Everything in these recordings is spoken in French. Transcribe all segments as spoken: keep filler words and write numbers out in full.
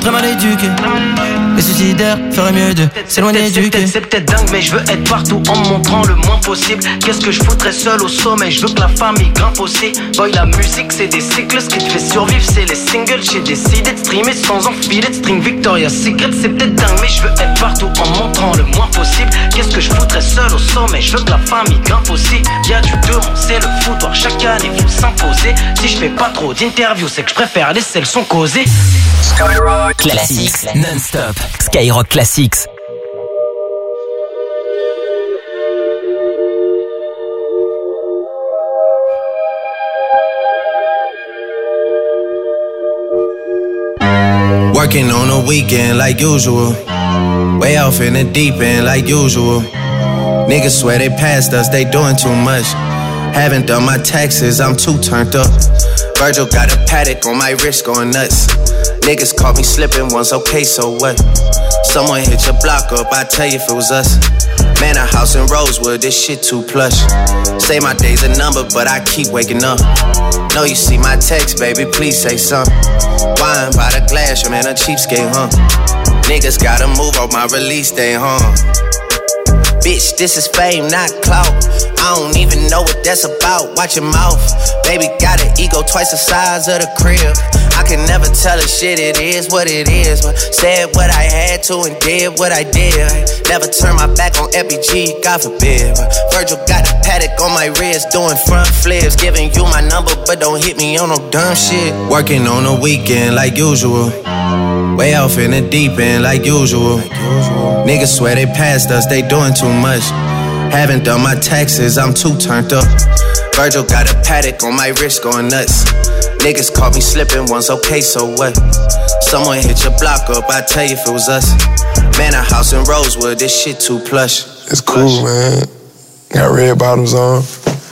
très mal éduqué. Les suicidaires feraient mieux de s'éloigner du quai. C'est peut-être dingue mais je veux être partout en me montrant le moins possible. Qu'est-ce que je foutrais seul au sommet, je veux que la famille grimpe aussi. Boy la musique c'est des cycles, ce qui te fait survivre c'est les singles. J'ai décidé de streamer sans enfiler de string Victoria's Secret. C'est peut-être dingue mais je veux être partout en me montrant le moins possible. Qu'est-ce que je foutrais seul au sommet, je veux que la famille grimpe aussi. Y'a du devant, c'est le foutoir, chaque année faut s'imposer. Si je fais pas trop d'interviews c'est que je préfère laisser le son causer. Skyrock Classics non-stop. Skyrock Classics. Working on a weekend like usual. Way off in the deep end like usual. Niggas swear they passed us, they doing too much. Haven't done my taxes, I'm too turned up. Virgil got a paddock on my wrist going nuts. Niggas caught me slipping once, okay, so what? Someone hit your block up, I tell you if it was us. Man, a house in Rosewood, this shit too plush. Say my day's a number, but I keep waking up. Know you see my text, baby, please say something. Wine by the glass, your man a cheapskate, huh? Niggas gotta move on my release day, huh? Bitch, this is fame, not clout. I don't even know what that's about. Watch your mouth. Baby got an ego twice the size of the crib. I can never tell a shit, it is what it is. But said what I had to and did what I did. Never turn my back on F B G, God forbid. But Virgil got a paddock on my wrist, doing front flips. Giving you my number, but don't hit me on no dumb shit. Working on a weekend like usual. Way off in the deep end like usual. Niggas swear they passed us, they doing too much. Haven't done my taxes, I'm too turned up. Virgil got a paddock on my wrist going nuts. Niggas caught me slipping once, okay, so what? Someone hit your block up, I tell you if it was us. Man, a house in Rosewood, this shit too plush. It's cool, man. Got red bottoms on.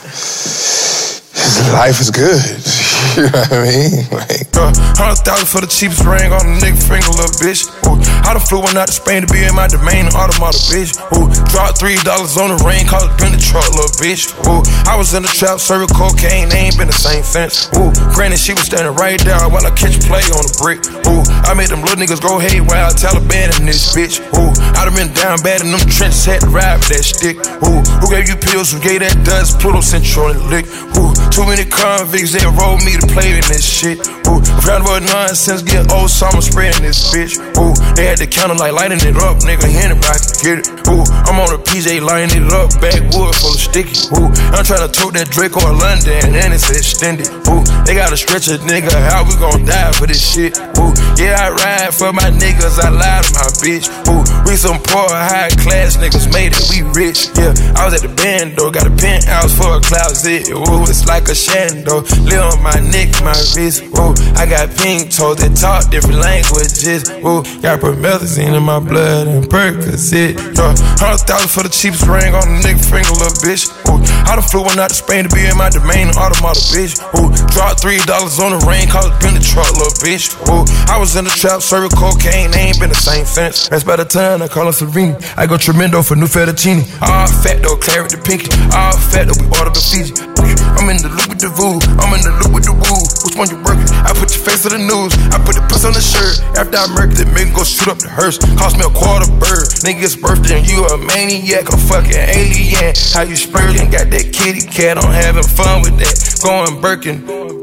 Life is good. You know what I mean? Like, uh, hundred thousand for the cheapest ring on a nigga finger, little bitch. Ooh, I done flew one out to Spain to be in my domain, automata, bitch. Ooh, dropped three dollars on the ring, call it been the truck, little bitch. Ooh, I was in the trap, serving cocaine, they ain't been the same fence. Ooh, granted she was standing right there while I catch play on the brick. Ooh, I made them little niggas go haywire, Taliban in this bitch. Ooh, I done been down bad in them trenches, had to ride with that stick. Ooh, who gave you pills, who gave that dust, Pluto sent you on the lick. Ooh, too many convicts, they enrolled me to play in this shit. Ooh, round about nonsense, get old, so I'ma spreading this bitch. Ooh, they had the counter like lighting it up, nigga, anybody can get it. Ooh, I'm on a P J lighting it up, backwood full of sticky. Ooh, I'm trying to tote that Draco or London, and it's extended. Ooh, they gotta stretch a nigga, how we gon' die for this shit? Ooh, yeah, I ride for my niggas, I lie to my bitch. Ooh, we some poor, high class niggas, made it, we rich. Yeah, I was at the bando, got a penthouse for a closet. Ooh, it's like a shando, live on my neck, my wrist. Ooh, I got pink toes that talk different languages. Ooh, got promethazine in my blood and Percocet. Yeah, hundred thousand for the cheapest ring on a nigga finger, little bitch. Ooh, I done flew one out to Spain to be in my domain, automata, bitch. Ooh, dropped three dollars on the ring, call it been the truck, little bitch. Ooh, I was in the trap, serving cocaine, they ain't been the same fence. That's by the time I call her Serene. I go tremendo for new fettuccine. All fat though, claret the pinky. All fat though, we order the Fiji. I'm in the loop with the voo, I'm in the loop with the woo. Which one you working? I put your face to the news. I put the puss on the shirt. After I murdered it, make go shoot up the hearse. Cost me a quarter bird. Nigga's birthday and you a maniac, a fucking alien. How you spurting? Got that kitty cat, I'm having fun with that. Going Birkin.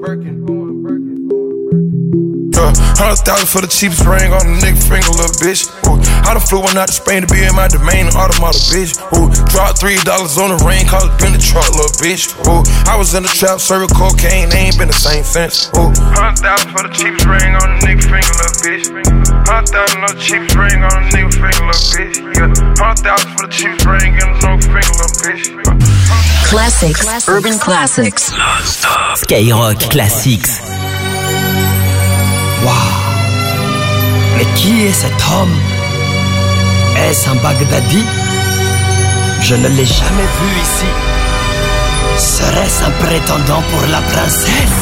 Uh, hundred thousand for the cheapest ring on a nigga finger, little bitch. Ooh, I done flew one out to Spain to be in my domain, automata, bitch. Ooh, dropped three dollars on the ring, call it been the truck, little bitch. Ooh, I was in the trap, serving cocaine, they ain't been the same fence. Ooh, hundred thousand for the cheapest ring on a nigga finger, little bitch. Hundred thousand on the cheapest ring on a nigga finger, little bitch. Yeah, hundred thousand for the cheapest ring on a finger, little bitch. Classics, Classics. Urban Classics. Skyrock Classics. Waouh! Mais qui est cet homme? Est-ce un Baghdadi? Je ne l'ai jamais vu ici. Serait-ce un prétendant pour la princesse?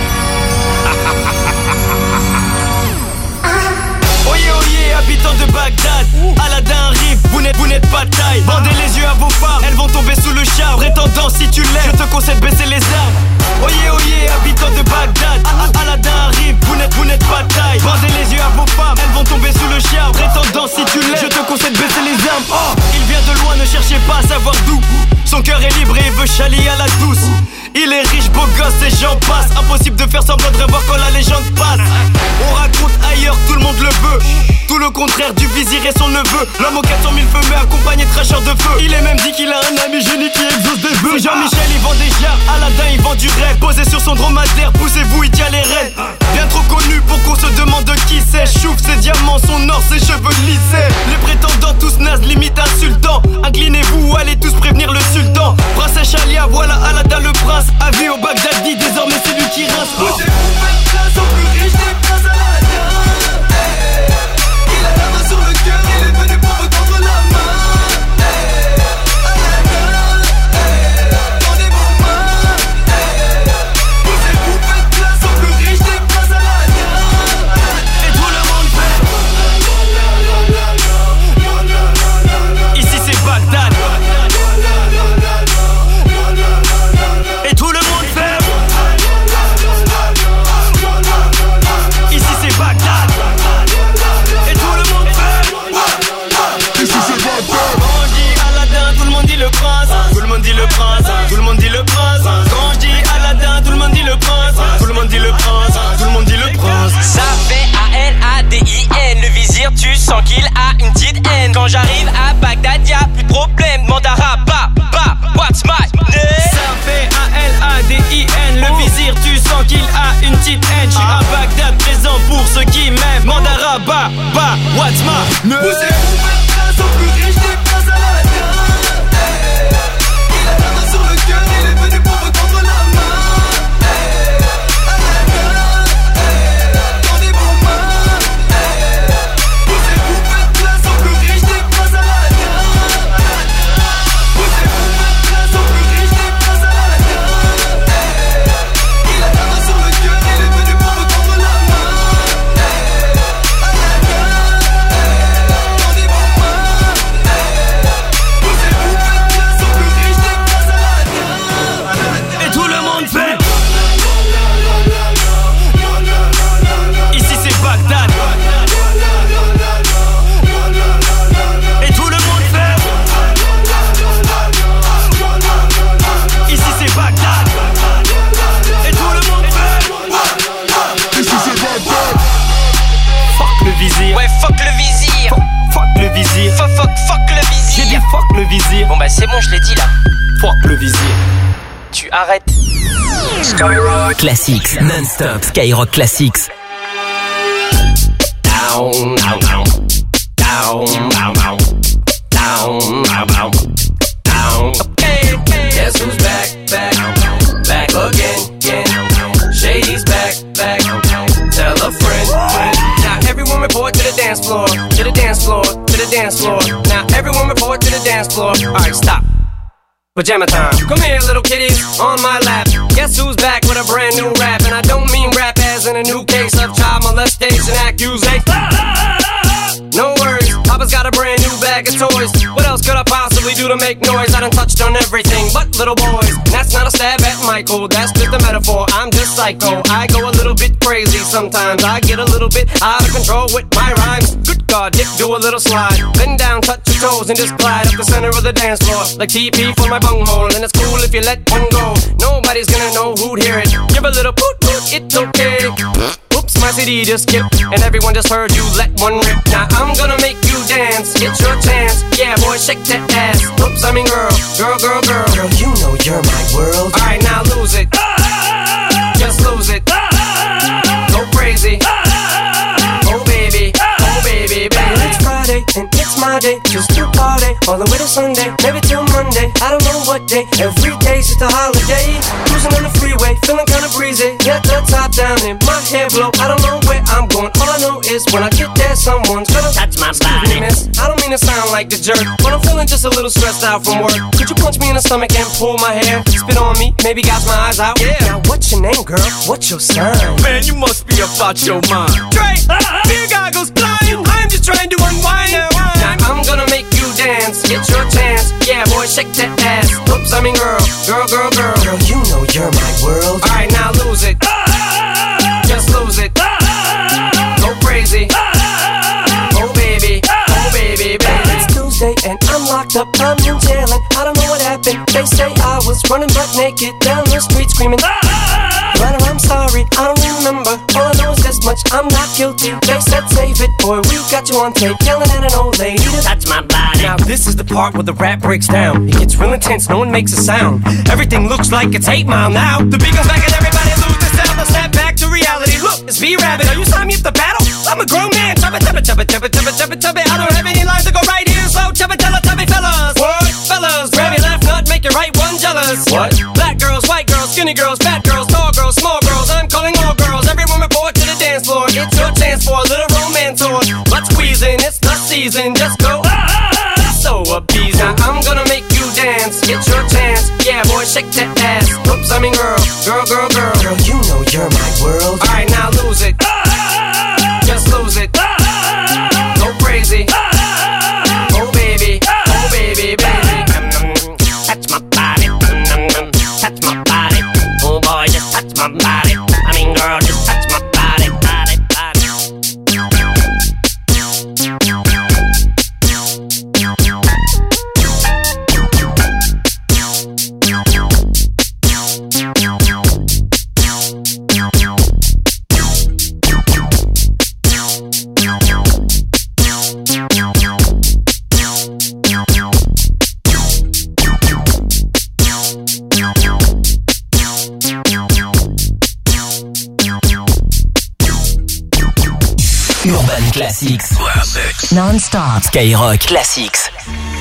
Oyez, oyez, habitants de Bagdad, Aladdin arrive, vous n'êtes, vous n'êtes pas de taille. Bandez les yeux à vos femmes, elles vont tomber sous le charme. Prétendant, si tu l'aimes, je te conseille de baisser les armes. Oyez, oyez, habitants de Bagdad, Aladdin arrive, vous n'êtes, vous n'êtes pas de taille. Bandez les yeux à vos femmes, elles vont les gens passent. Impossible de faire semblant de revoir quand la légende passe. On raconte ailleurs, tout le monde le veut. Tout le contraire du vizir et son neveu. L'homme aux quatre cent mille feux mais accompagné de cracheurs de feu. Il est même dit qu'il a un ami génie qui exauce des vœux. Si Jean-Michel il vend des jarres, Aladdin il vend du rêve. Posé sur son dromadaire, poussez-vous il tient les rênes. Bien trop connu pour qu'on se demande de qui c'est. Chouf ses diamants, son or, ses cheveux lissés. Les prétendants tous nazes, limite insultants. Inclinez-vous, allez tous prévenir le sultan. Princesse Chalia, voilà Aladdin le prince. Avis au Bagdadi, désormais c'est lui qui rince. Posez-vous faites place au plus riche des princes Aladdin. Il a la main sur le cœur, il est venu pour vous tendre la main. Aladdin, tendez vos mains. Posez-vous faites place au plus riche des princes Aladdin. Et tout le monde fait. Ici c'est Bagdad. Et tout le monde fait. Ici c'est Bagdad. Et tout le monde fait. Ici c'est Bagdad. Quand je dis Aladdin, tout le monde dit le prince. Tout le monde dit le prince. Tout le monde dit le prince. Quand je dis Aladdin, tout le monde dit le prince. Tout le monde dit le prince. Tout le monde dit le prince. Ça fait A L A D I N. Le vizir, tu sens qu'il a une petite haine. Quand j'arrive à Bagdad, y'a plus de problème. Demande à Rabat, bah, what's my name? Ça fait A L A D I N. Le vizir, tu sens qu'il a une petite haine. J'suis à Bagdad, présent pour ceux qui m'aiment. Mandara, bah, bah, what's my name? Posez-vous faites place au plus riche des princes Aladdin. Il a la main sur le cœur, il est venu pour vous tendre la main. Aladdin, tendez vos mains. Posez-vous faites place au plus riche des princes Aladdin. Posez-vous faites place au plus riche des princes Aladdin. Il a la main sur le cœur, il est venu pour vous tendre la main. Aladdin, tendez vos mains. Posez-vous faites place au plus riche des princes Aladdin. Et tout le monde fait. Ici c'est Bagdad. Et tout le monde fait. Ici c'est Bagdad. Et tout le monde fait. Ici c'est Bagdad. Fuck le vizir. Ouais, fuck le vizir. Fuck, fuck le vizir. Fuck, fuck, fuck le J'ai dit vizir. fuck le vizir. Bon bah c'est bon, je l'ai dit là. Fuck le vizir. Tu arrêtes. Classics, non-stop, Skyrock Classics. Down, down, down. Down, down, down. Down, down, down. Down. Hey, hey. Guess who's back, back, back again, again. Shady's back, back. Tell a friend, friend. Now everyone report to the dance floor, to the dance floor, to the dance floor. Now everyone report to the dance floor. Alright, stop. Pajama time. Come here, little kitties, on my lap. Guess who's back with a brand new rap? And I don't mean rap as in a new case of child molestation accusation. No worries, Papa's got a brand new bag of toys. What else could I possibly do to make noise? I done touched on everything but little boys. And that's not a stab at Michael, that's just a metaphor. I'm just psycho, I go a little bit crazy sometimes. I get a little bit out of control with my rhymes. Good God, Dick, do a little slide. Bend down, touch your toes, and just glide up the center of the dance floor. Like T P for my bunghole, and it's cool if you let one go. Nobody's gonna know who'd hear it. Give a little poot poot, it's okay. Oops, my C D just skipped, and everyone just heard you let one rip. Now I'm gonna make you dance, it's your chance. Yeah, boy, shake that ass. Oops, I mean girl, girl, girl, girl. Girl, you know you're my world. Alright, now lose it. Just lose it. Go crazy. Oh baby, oh baby, baby. It's Friday and it's my day, just to party all the way to Sunday, maybe till Monday. I don't know what day. Every day's just a holiday. Cruising on the freeway, feeling kinda breezy. Got the top down and my hair blow. I don't know where I'm going. All I know is when I get there, someone's gonna touch my body. Miss, I don't mean to sound like the jerk, but I'm feeling just a little stressed out from work. Could you punch me in the stomach and pull my hair? Spit on me, maybe gouge my eyes out. Yeah. Now what's your name, girl? What's your sign? Man, you must be about your mind. Dre, beer goggles flying. I'm just trying to unwind. Now I'm gonna make you dance. It's your chance. Yeah, boy, shake that ass. Oops, I mean girl, girl, girl, girl. Girl, you know you're my world. Alright, now lose it. Just lose it. Go crazy. Oh baby, oh baby, baby. It's Tuesday and I'm locked up. I'm in jail and I don't know what happened. They say I was running butt naked down the street screaming. sorry, I don't remember. All I know is this much, I'm not guilty. They said save it, boy, we got you on tape, yelling at an old lady to touch my body. Now this is the part where the rap breaks down. It gets real intense, no one makes a sound. Everything looks like it's eight Mile now. The beat goes back and everybody lose the sound. Now snap back to reality. Look, it's B-Rabbit. Are you signing me up to battle? I'm a grown man. Chubba, chubba, chubba, chubba, chubba, chubba, chubba. I don't have any lines to go right here, so chubba, chubba, chubby fellas. What? Fellas, grab your left nut, make your right one jealous. What? Black girls, white girls, skinny girls, fat girls, tall girls, small girls. I'm calling all girls. Everyone report to the dance floor. It's your chance for a little romance or butt squeezing. It's the season. Just go. Ah, ah, ah. So appeased. Now I'm gonna make you dance. It's your chance. Yeah, boy, shake that ass. Oops, I mean girl, girl, girl, girl. Girl, you know you're my world. All right, now lose it. Just lose it. Go crazy. Oh baby, oh baby, baby. Touch my body, touch my body. Oh boy, just touch my body. I mean girl, just touch my body, body, body. Urban Classics. Non-stop. Skyrock Classics.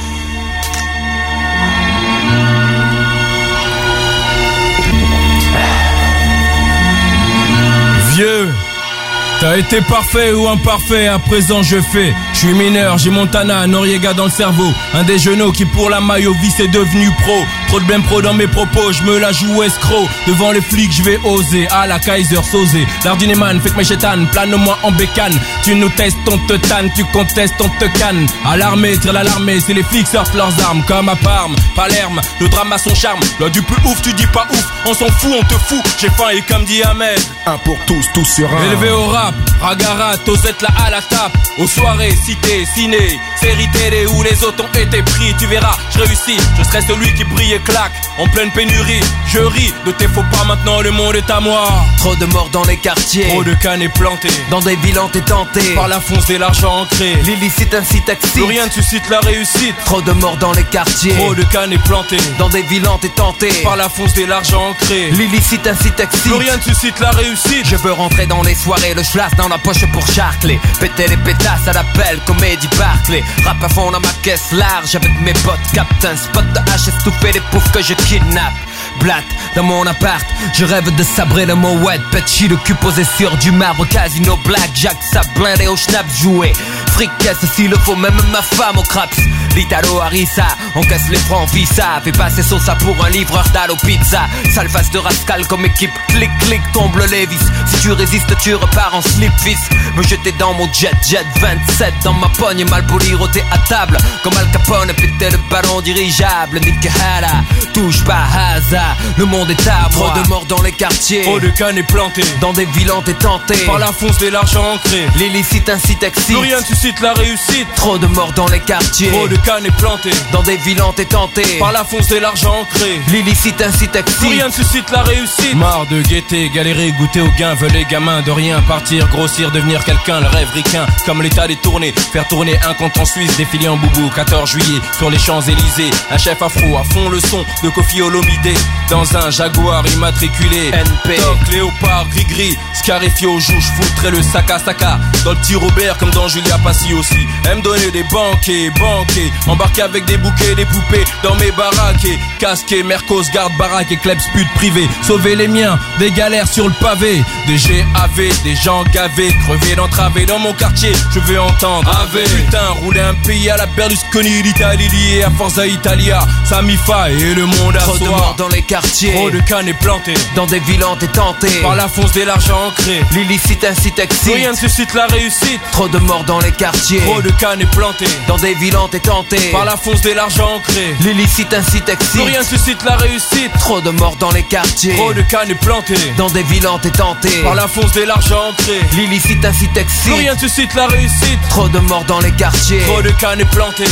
Vieux, t'as été parfait ou imparfait, à présent je fais. Je suis mineur, j'ai Montana, Noriega dans le cerveau. Un des genoux qui pour la maille au vice est devenu pro. Trop de blême pro dans mes propos, je me la joue escroc. Devant les flics je vais oser, à la Kaiser Sosé. L'ardinéman fait que mes chétanes, plane-moi en bécane. Tu nous testes, on te tanne, tu contestes, on te canne. À l'armée, tire l'alarmée, c'est les flics sortent leurs armes. Comme à Parme, Palerme, le drame a son charme. Loi du plus ouf, tu dis pas ouf, on s'en fout, on te fout. J'ai faim et comme dit Ahmed, un pour tous, tous sur un. Élevé au rap, Ragara, Tosette là à la tape. Aux soirées, cité, ciné, série télé où les autres ont été pris. Tu verras, je réussis, je serai celui qui brille et claque. En pleine pénurie, je ris de tes faux pas, maintenant le monde est à moi. Trop de morts dans les quartiers, trop de cannes plantées. Dans des villes t'es tenté, par la fonce et l'argent ancré. L'illicite incite excite, plus rien ne suscite la réussite. Trop de morts dans les quartiers, trop de cannes plantées. Dans des villes t'es tenté, par la fonce et l'argent ancré. L'illicite incite excite, plus rien ne suscite la réussite. Je veux rentrer dans les soirées, le schlass dans la poche pour charcler. Péter les pétasses à l'appel, comédie Barclay. Rap à fond dans ma caisse large avec mes potes. Captain spot de hache, estouffé les poufs que je kidnappe. Blatt dans mon appart, je rêve de sabrer le mot wet. Petchi le cul posé sur du marbre, casino blackjack, ça blindé au schnapp joué. Fricasse s'il le faut, même ma femme au craps. L'Italo Harissa, on casse les francs visa. Fais passer ça pour un livreur d'Allo Pizza. Sale face de rascal comme équipe, clic clic tombe le Lévis. Si tu résistes tu repars en slip fils. Me jeter dans mon jet jet vingt-sept dans ma pogne, mal poli roté à table. Comme Al Capone, péter le ballon dirigeable. Nick Hara, touche pas hasard, le monde est à moi. Trop de morts dans les quartiers, trop de cannes plantées. Dans des villes t'es tenté, par la fonce et l'argent ancré. L'illicite incite excite, plus rien ne suscite la réussite. Trop de morts dans les quartiers, trop de cannes plantées. Dans des villes t'es tenté, par la fonce et l'argent ancré. L'illicite incite excite, plus rien ne suscite la réussite. Marre de guetter, galérer, goûter au gain. Veulent les gamins de rien partir, grossir, devenir quelqu'un. Le rêve ricain, comme l'état des tournées. Faire tourner un compte en Suisse, défiler en boubou. quatorze juillet, sur les Champs-Élysées. Un chef afro à fond le son de Kofi Olomide. Dans un Jaguar immatriculé N P, Doc, Léopard, gris-gris, scarifié aux joues. J'foutrais le sac à saca dans le petit Robert comme dans Julia Passy aussi. Aime donner des banquets, banquets. Embarqué avec des bouquets, des poupées dans mes baraques. Et casqué, Mercos, garde baraque et klebs pute privé. Sauver les miens, des galères sur le pavé. Des G A V, des gens gavés, crevés d'entraver dans mon quartier. Je veux entendre Ave. Putain, rouler un pays à la Berlusconi, l'Italie liée à Forza Italia. Samifa et le monde à soi. Trop de morts dans les quartiers, trop de cannes plantées. Dans des villes t'es tenté, par la fonce et l'argent ancré. L'illicite incite excite, plus rien ne suscite la réussite. Trop de morts dans les quartiers, trop de cannes plantées. Dans des villes t'es tenté, par la fonce et l'argent ancré. L'illicite incite excite, plus rien ne suscite la réussite. Trop de morts dans les quartiers, trop de cannes plantées. Dans des villes t'es tenté, par la fonce et l'argent ancré. L'illicite incite excite, plus rien ne suscite la réussite. Trop de morts dans les quartiers, trop de cannes plantées.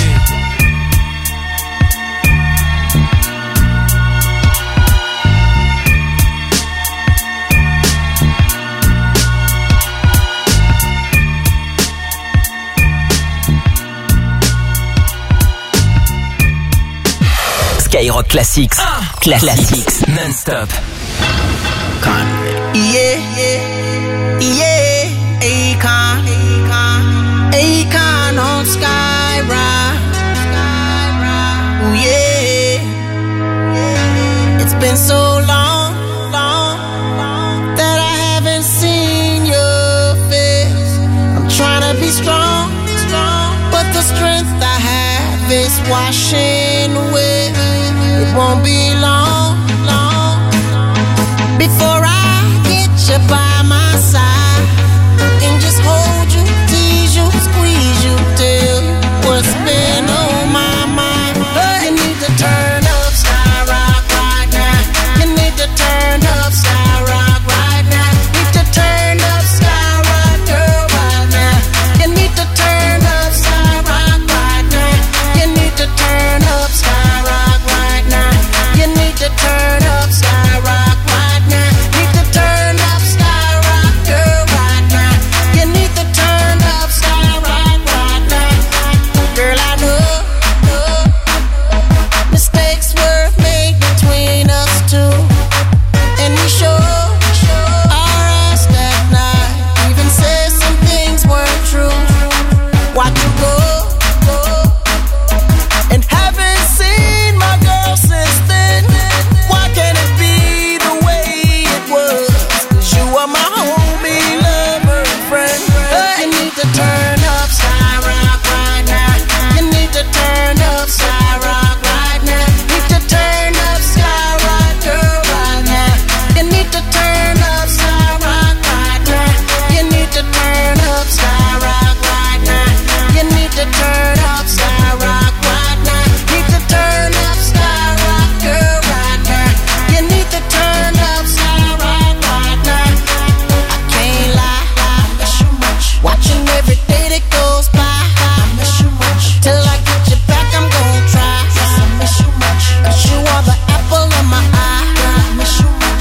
Skyrock Classics. Classics non-stop. Yeah, yeah, yeah. Akon, Akon, Akon on Skyrock. Ooh, yeah. It's been so long, long, long that I haven't seen your face. I'm trying to be strong, strong, but the strength I have is washing away. It won't be long, long before I get you by my side and just hold you, tease you, squeeze you, tell you what's been on my mind. You need to turn up Skyrock right now. You need to turn up Skyrock right now. Need to turn up Skyrock, girl, right now. You need to turn up Skyrock right now. You need to turn up Skyrock right now. You need to turn up Skyrock right now. Need to turn up Skyrock, girl, right now. You need to turn up Skyrock right now. Girl, I know, know mistakes were made between us two, and we sure our ass that night. Even said some things weren't true. Watch you go, go, and haven't seen my girl since then. Why can't it be the way it was? 'Cause you are my homie, lover, and friend. You need to turn up Skyrock right now. You need to turn up Skyrock right now. Need to turn up Skyrock, girl, right now. You need to turn up Skyrock right now. You need to turn up Skyrock right now. You need to turn up Skyrock right now. Need to turn up Skyrock, girl, right now. You need to turn up Skyrock right now. I can't lie, I miss you much. Watching every day that goes by, I miss you much. Till I get you back, I'm gon' try. I miss you much. 'Cause you are the apple of my eye. I miss you much.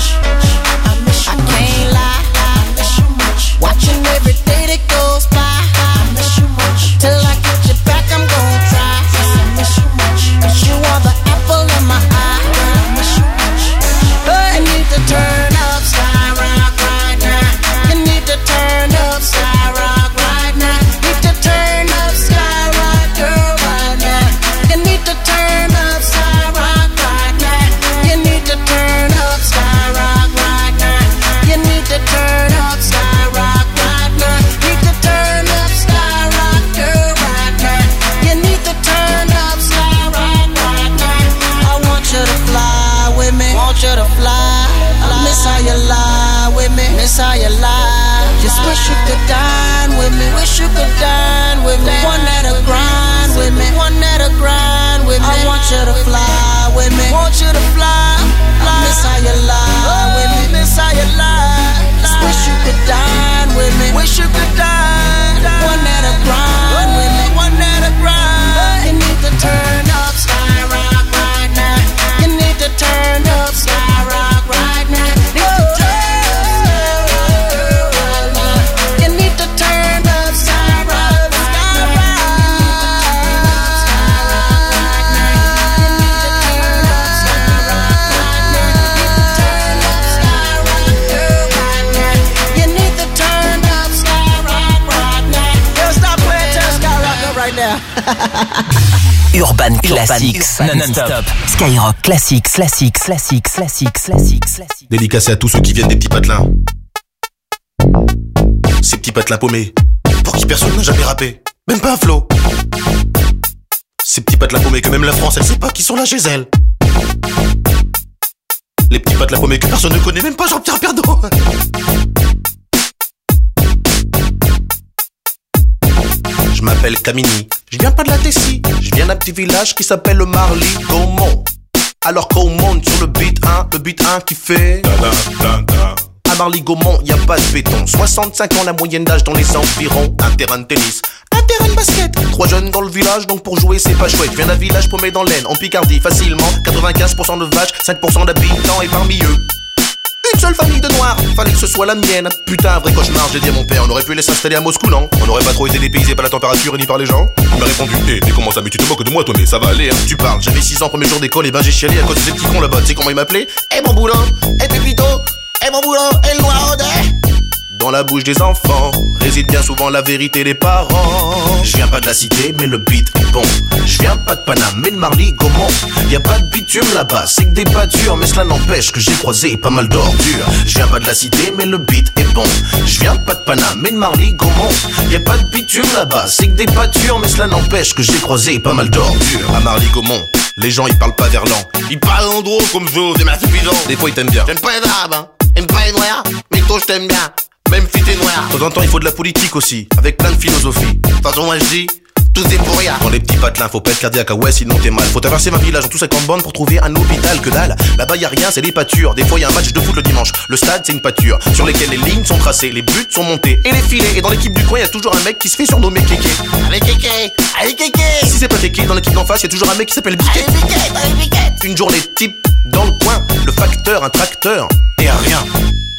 I miss you. I can't lie, I miss you much. Watching every day that goes by, I miss you much. Till I get you back, I'm gon' try. I miss you much. 'Cause you are the apple of my eye. I miss you much. You need to turn up Skyrock right now. You need to turn up Skyrock right now. Need to turn up Skyrock, girl, right now. You need to turn up Skyrock right now. You need to turn up Skyrock right now. You need to turn up Skyrock right now. Need to turn up Skyrock, girl, right now. You need to turn up Skyrock right now. I want you to fly with me. Want you to fly. Miss how you lie with me. Miss how you lie. Just wish you could dine with me. Wish you could dine with me. One that'll grind with me. One that'll grind with me. I want you to fly with me. Want you to fly. fly. Miss how you lie with me. Miss how you lie. Just wish you could dine with me. Wish you could dine. One that'll grind with me. One that'll grind. You need to turn up Skyrock right now. You need to turn up Skyrock right now. Need to turn up. You need to turn up Skyrock. You need to turn up Skyrock right now. Yo, stop playing, turn Skyrock up right now. Urban Classics non-stop. Skyrock Classics, Classics, Classics, Classics, Classics, Classics. Dédicacé à tous ceux qui viennent des petits patelins. Ces petits patelins paumés, pour qui personne n'a jamais rappé, même pas un flow. Ces petits patelins paumés que même la France, elle sait pas qui sont là chez elle. Les petits patelins paumés que personne ne connaît, même pas Jean-Pierre Pernaut. Je m'appelle Camini, je viens pas de la Tessie, je viens d'un petit village qui s'appelle le Marly-Gaumont. Alors qu'on monte sur le beat un, le beat un qui fait à Marly-Gaumont, y a pas de béton. soixante-cinq ans la moyenne d'âge dans les environs. Un terrain de tennis, un terrain de basket. Trois jeunes dans le village, donc pour jouer c'est pas chouette. Je viens d'un village paumé dans l'Aisne, en Picardie facilement. quatre-vingt-quinze pour cent de vaches, cinq pour cent d'habitants et parmi eux une seule famille de noirs, fallait que ce soit la mienne. Putain, un vrai cauchemar, j'ai dit à mon père, on aurait pu les s'installer à Moscou, non? On n'aurait pas trop été dépaysé par la température ni par les gens. Il m'a répondu, hé, hey, mais comment ça, mais tu te moques de moi, toi, mais ça va aller, hein. Tu parles, j'avais six ans, premier jour d'école, et ben j'ai chialé à cause de ces petits cons là-bas. Tu sais comment ils m'appelaient? Eh mon boulot, eh Pépito, eh mon boulot, eh le noir dans la bouche des enfants réside bien souvent la vérité des parents. Je viens pas de la cité mais le beat est bon. Je viens pas de Paname mais de Marly Gaumont. Y'a pas de bitume là-bas, c'est que des pâtures, mais cela n'empêche que j'ai croisé pas mal d'ordures. Je viens pas de la cité mais le beat est bon. Je viens pas de Paname mais de Marly Gaumont. Y'a pas de bitume là-bas, c'est que des pâtures, mais cela n'empêche que j'ai croisé pas mal d'ordures. À Marly Gaumont, les gens ils parlent pas verlan, ils parlent en gros comme ça, c'est ma suffisant. Des fois ils t'aiment bien. J'aime pas les arabes, hein. J'aime pas les noirs, mais toi je t'aime bien. Même si t'es noir. De temps en temps il faut de la politique aussi, avec plein de philosophie. De toute façon moi je dis, tous des pour rien. Dans les petits patelins, faut pas être cardiaque, ah ouais sinon t'es mal. Faut traverser ma village en tout cinquante bandes pour trouver un hôpital, que dalle. Là-bas y a rien, c'est des pâtures. Des fois y a un match de foot le dimanche. Le stade c'est une pâture, sur lesquelles les lignes sont tracées, les buts sont montés et les filets. Et dans l'équipe du coin y a toujours un mec qui se fait surnommer Kéké. Allez Kéké, allez Kéké. Si c'est pas Kéké, dans l'équipe d'en face y a toujours un mec qui s'appelle Biquet. Allez Biquet, allez Biquet. Une journée type dans le coin, le facteur, un tracteur et un rien.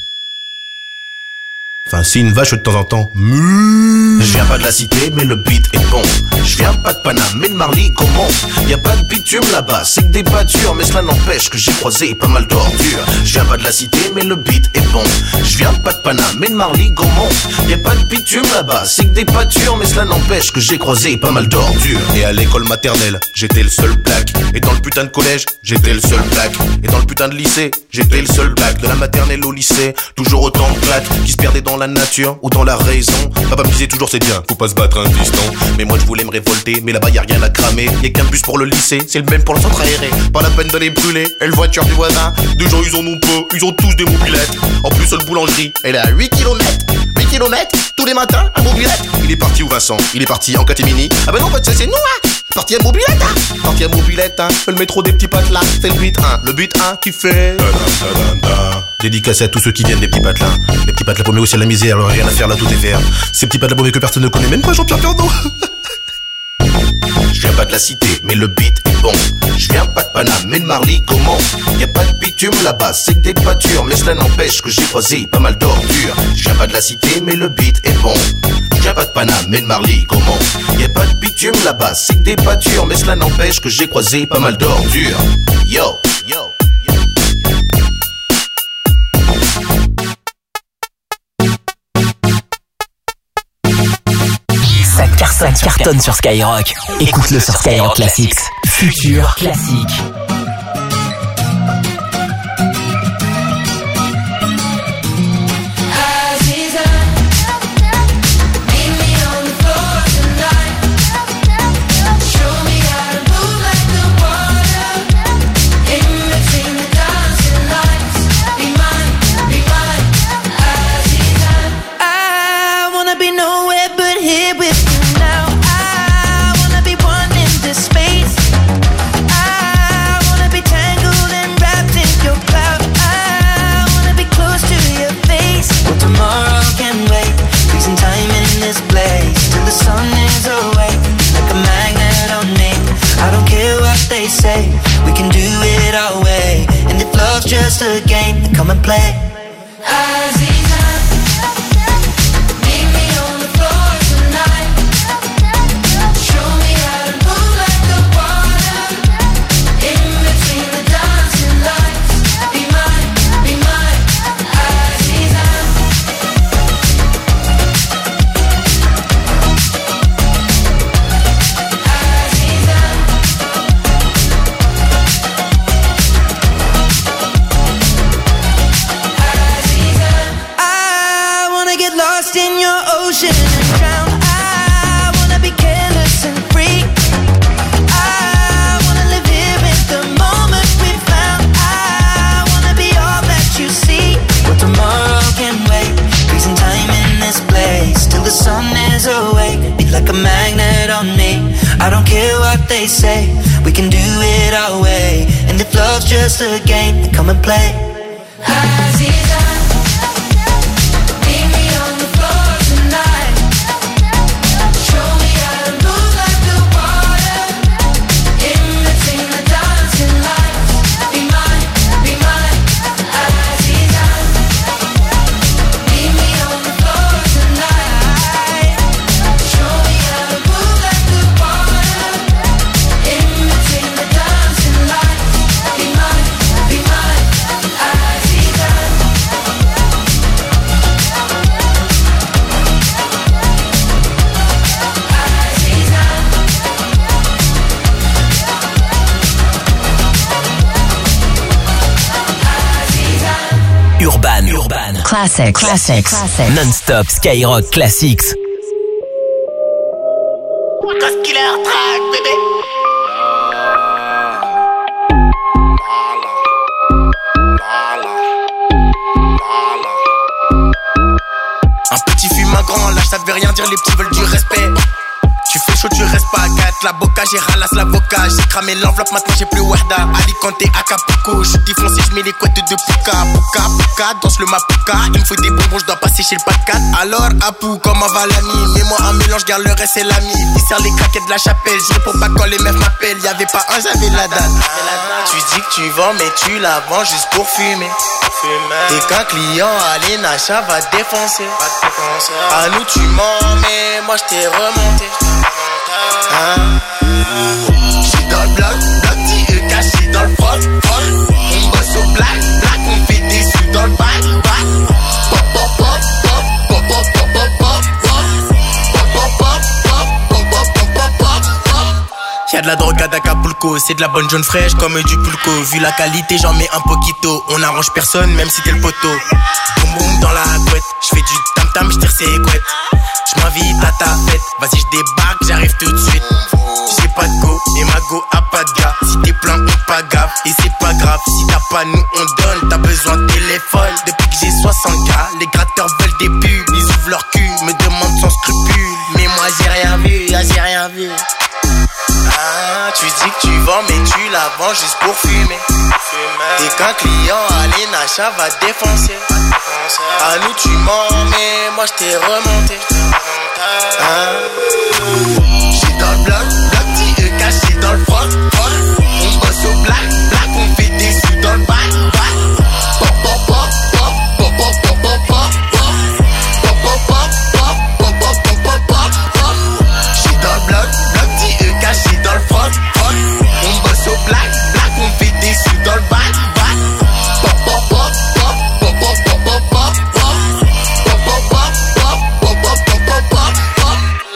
Enfin, si une vache de temps en temps. Mmm. Je viens pas de la cité, mais le beat est bon. Je viens pas de Paname, mais de Marly Gaumont. Y'a pas de bitume là-bas, c'est que des pâtures, mais cela n'empêche que j'ai croisé pas mal d'ordures. Je viens pas de la cité, mais le beat est bon. Je viens pas de Paname, mais de Marly Gaumont. Y'a pas de bitume là-bas, c'est que des pâtures, mais cela n'empêche que j'ai croisé pas mal d'ordures. Et à l'école maternelle, j'étais le seul black. Et dans le putain de collège, j'étais le seul black. Et dans le putain de lycée, j'étais le seul black. De la maternelle au lycée, toujours autant de black qui se perdaient dans la nature ou dans la raison. Papa me disait toujours c'est bien, faut pas se battre un piston. Mais moi je voulais me révolter, mais là-bas y'a rien à cramer. Y'a qu'un bus pour le lycée, c'est le même pour le centre aéré. Pas la peine de les brûler, et le voiture du voisin. Des gens ils en ont peu, ils ont tous des mobilettes. En plus seule boulangerie, elle est à huit kilomètres. huit kilomètres, tous les matins, un mobilette. Il est parti où Vincent? Il est parti en catémini. Ah ben non, en fait c'est nous hein. Parti à mobilette hein. Parti à mobilette hein. Le métro des petits patelins, c'est le beat un. Le beat un qui fait dédicacé à tous ceux qui viennent des petits patelins. Les petits patelins paumés aussi à la misère, alors rien à faire là, tout est vert. Ces petits patelins paumés que personne ne connaît, même pas Jean-Pierre Pernaut. Je viens pas de la cité, mais le beat est bon. Je viens pas de Paname, mais de Marly Gaumont. Y'a pas de bitume là-bas, c'est que des pâtures, mais cela n'empêche que j'ai croisé pas mal d'ordures. Je viens pas de la cité, mais le beat est bon. Je viens pas de Paname, mais de Marly Gaumont. Y'a pas de bitume là-bas, c'est que des pâtures, mais cela n'empêche que j'ai croisé pas mal d'ordures. Yo, yo. Ça cartonne, ça cartonne sur Skyrock. Écoute-le sur Skyrock Classics. Futur classique. We can do it our way, and if love's just a game, then come and play. Aziza, meet me on the floor tonight. Show me how to move like the water. In between the dancing lights, be mine, be mine, Aziza. In your ocean and drown. I wanna be careless and free. I wanna live here in the moment we found. I wanna be all that you see. But tomorrow can wait. Freezing time in this place till the sun is awake. Be like a magnet on me. I don't care what they say. We can do it our way. And if love's just a game, then come and play. Aziza. Classics. Classics. Classics. Non-stop Skyrock Classics. Qu'est-ce qu'il est track, bébé? Un petit fume un grand, lâche ça veut rien dire, les petits veulent du respect. Tu fais chaud, tu restes pas à quatre. La boca, j'ai ralasse l'avocat. J'ai cramé l'enveloppe, maintenant j'ai plus Wahda. Alicante, Acapulco. Je suis défoncé, je mets les couettes de Puka. Puka, Puka, danse le Mapuka. Il me faut des bonbons, je dois passer chez le pas de quatre. Alors, Apu, comment va l'ami? Mets-moi un mélange, garde le reste, c'est l'ami. Il sert les craquettes de la chapelle. Je réponds pas quand les meufs m'appellent. Y'avait pas un, j'avais la date. Tu dis que tu vends, mais tu la vends juste pour fumer. Et qu'un client à l'Enacha va défoncer. À nous, tu mens, mais moi, je t'ai remonté. Hein? J'suis dans le bloc, bloc dit E caché dans le froc, froc. On bosse au black, black, on fait des sous dans le bac, bac. Pop, pop, pop, pop, pop, pop, pop, pop, pop, pop, pop, pop, pop, pop, pop, pop, pop. Y'a de la drogue à d'Acapulco, c'est de la bonne jaune fraîche comme du pulco. Vu la qualité, j'en mets un poquito. On arrange personne, même si t'es le poteau. Boum boum dans la couette, j'fais du tam tam, j'tire ses couettes. J'm'invite à ta fête, vas-y j'débarque, j'arrive tout de suite. J'ai pas de go, et ma go a pas de gars. Si t'es plein, on pas gaffe, et c'est pas grave. Si t'as pas, nous on donne, t'as besoin de téléphone. Depuis que j'ai soixante K, les gratteurs veulent des pubs. Ils ouvrent leur cul, me demandent sans scrupule. Mais moi j'ai rien vu, ah, j'ai rien vu. Ah, tu dis que tu vends, mais tu la vends juste pour fumer. Et qu'un client à l'Enacha va défoncer. À nous tu mens, mais moi je t'ai remonté. Hein? J'suis dans le bloc, bloc dit E caché dans le froc, froc. On bosse au black, black, on fait des sous dans le bac, bac. Pop, pop, pop, pop, pop, pop, pop, pop, pop, pop. Pop, pop, pop, pop, pop, pop, pop, pop, pop, pop. J'suis dans le bloc, bloc dit E caché dans le froc, froc. On bosse au black, black, on fait des sous dans le bac, bac. Pop, pop, pop, pop, pop, pop, pop, pop, pop, pop. Pop, pop, pop, pop, pop, pop, pop, pop, pop, pop.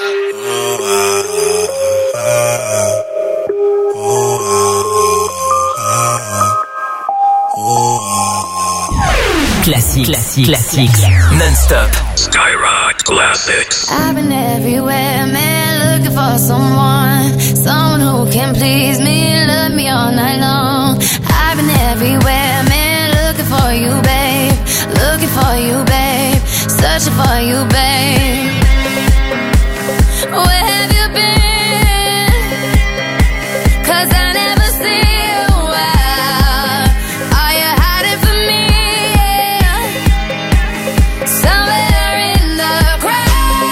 Classique, classique, classique. Non-stop. Skyrock Classics. I've been everywhere, man, looking for someone. Someone who can please me, love me all night long. I've been everywhere, man, looking for you, babe. Looking for you, babe. Searching for you, babe. Where have you been? 'Cause I never see you out. Are you hiding from me? Somewhere in the crowd.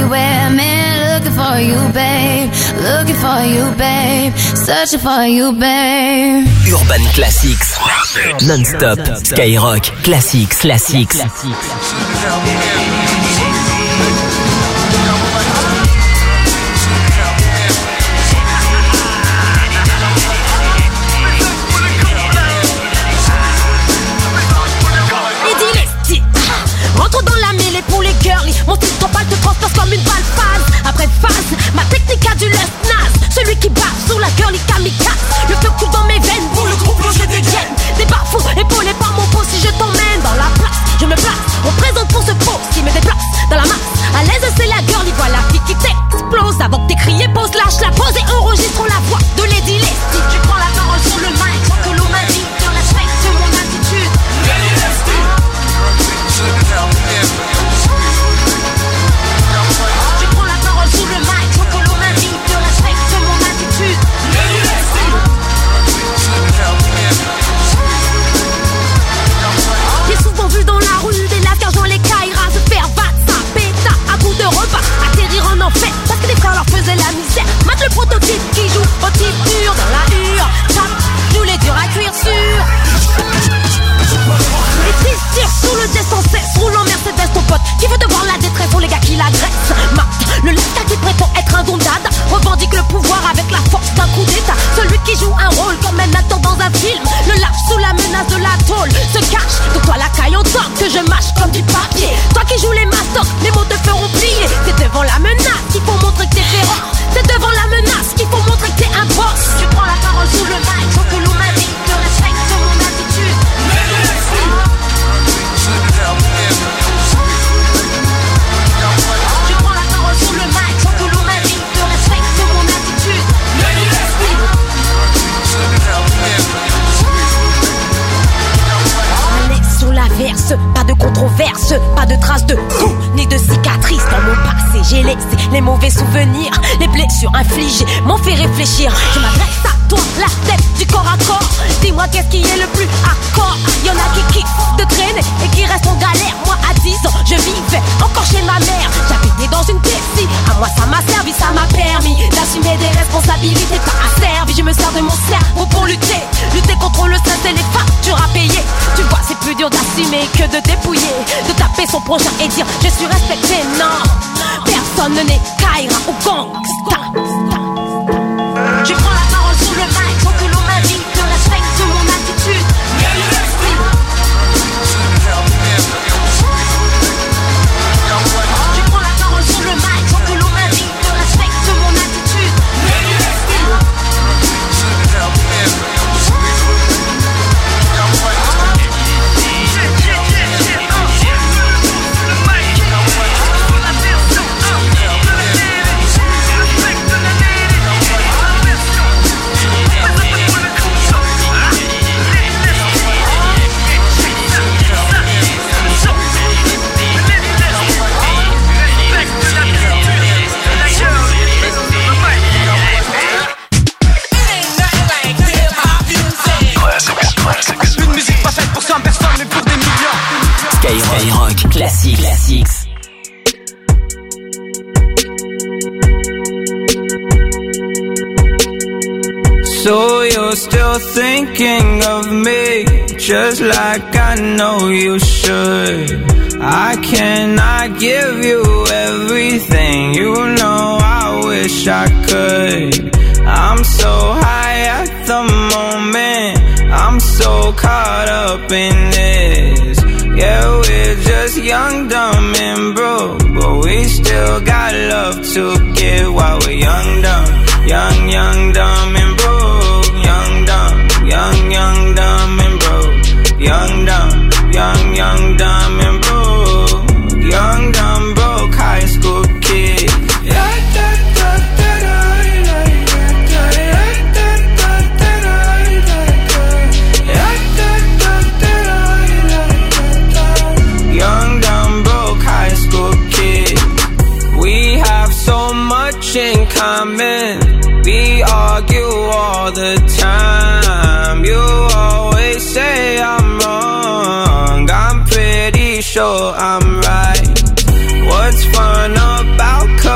everywhere, man, looking for you, babe. Looking for you, babe. Searching for you, babe. Urban Classics. Non-stop. Skyrock. Classics, classics. Rentre dans la mêlée pour les girlies. Mon style tropal te transperce comme une balle phase après phase. Ma technique a du lust naze. Celui qui bat sur la girlie kamikaze. Le feu coule dans mes veines. Pour le groupe je dégaine. Des bafous épaulés par mon pot. Si je t'emmène dans la place, je me place. On présente pour ce pot qui me déplace dans la masse. À l'aise c'est la girlie. Voilà la fille qui t'explose. Avant que t'aies crié pose, lâche la pose et enregistre la voix de Lady Leslie. Tu prends la parole sur le mic sans que l'on m'a dit. Tu respectes mon attitude. Lady Leslie. Tu prends la parole sous le mic sans que l'on m'invite. Tu respectes mon attitude. J'ai souvent vu dans la rue des lascars joint les Kaira se faire battre sa péta à coup de repas, atterrir en enfer parce que les frères leur faisaient la misère. Mate le prototype qui joue au type dur dans la hure. Tape, nous les durs à cuire sûr. Les tristes tirent sous le test sans cesse. Roulant Mercedes ton pote qui veut te voir la détresse. Sont les gars qui l'agressent. Marc, le lascar qui prétend être un dondade revendique le pouvoir avec la force d'un coup d'état. Celui qui joue un rôle comme un acteur dans un film le lâche sous la menace de la tôle. Se cache, de toi la caille en temps que je mâche comme du papier. Toi qui joues les mastocs, les mots te feront plier. C'est devant la menace qu'il faut montrer que t'es féroce. C'est devant la menace qu'il faut montrer que t'es un boss. Tu prends la parole sous le mic sans que l'on m'invite. Tu respectes mon attitude. Tu prends la parole sous le mic sans que l'on m'invite. Tu respectes mon attitude. Alex sous la verse, pas de controverse, pas de traces de coups, ni de cicatrices dans mon passé. J'ai laissé les mauvais souvenirs, les blessures infligées m'ont fait réfléchir. Je m'adresse à toi, la tête du corps à corps. Dis-moi qu'est-ce qui est le plus accord. Y'en a qui kiffent de traîner et qui restent en galère. Moi à dix ans, je vivais encore chez ma mère. J'habitais dans une Pepsi, à moi ça m'a servi, ça m'a permis d'assumer des responsabilités pas asservies. Je me sers de mon cerveau pour lutter, lutter contre le stress et les factures à payer. Tu vois c'est plus dur d'assumer que de dépouiller, de taper son prochain et dire je suis respecté. Non, personne n'est Kaira ou gangsta. Je prends la parole sous le mic sans que l'on m'invite. Je respecte mon attitude. Je prends la parole sous le mic sans que l'on m'invite. Je respecte mon attitude. Skyrock Classics. Classics. So you're still thinking of me, just like I know you should. I cannot give you everything, you know I wish I could. I'm so high at the moment, I'm so caught up in this. Yeah, we're just young, dumb, and broke, but we still got love to give while we're young, dumb. Young, young, dumb, and broke. Young, dumb, young, young, dumb, and broke. Young, dumb, young, young, dumb, and broke. Young, dumb, broke high school kid. Young, dumb, broke high school kid. We have so much in common. We argue all the time. You always say I'm wrong. I'm pretty sure I'm right. What's fun about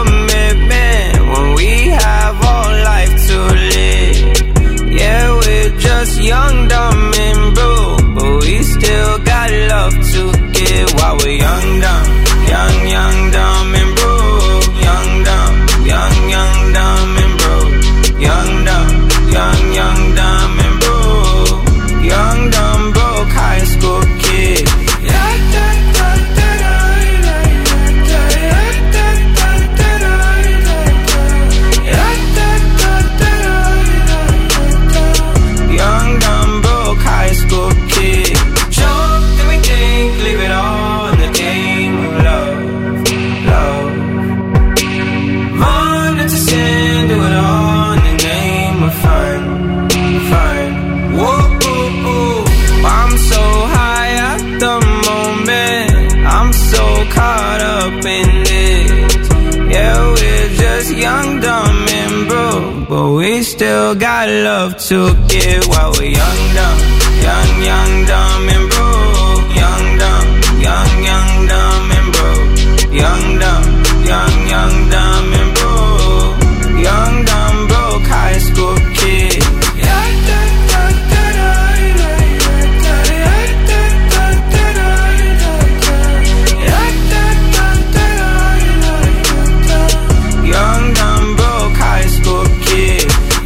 young, dumb, and broke, but we still got love to give while we're young, dumb, young, young, dumb, and broke, young, dumb, young, young, dumb, and broke, young, dumb, young, young, dumb, and broke, young, dumb, broke high school kid. Young, dumb, broke high school kid.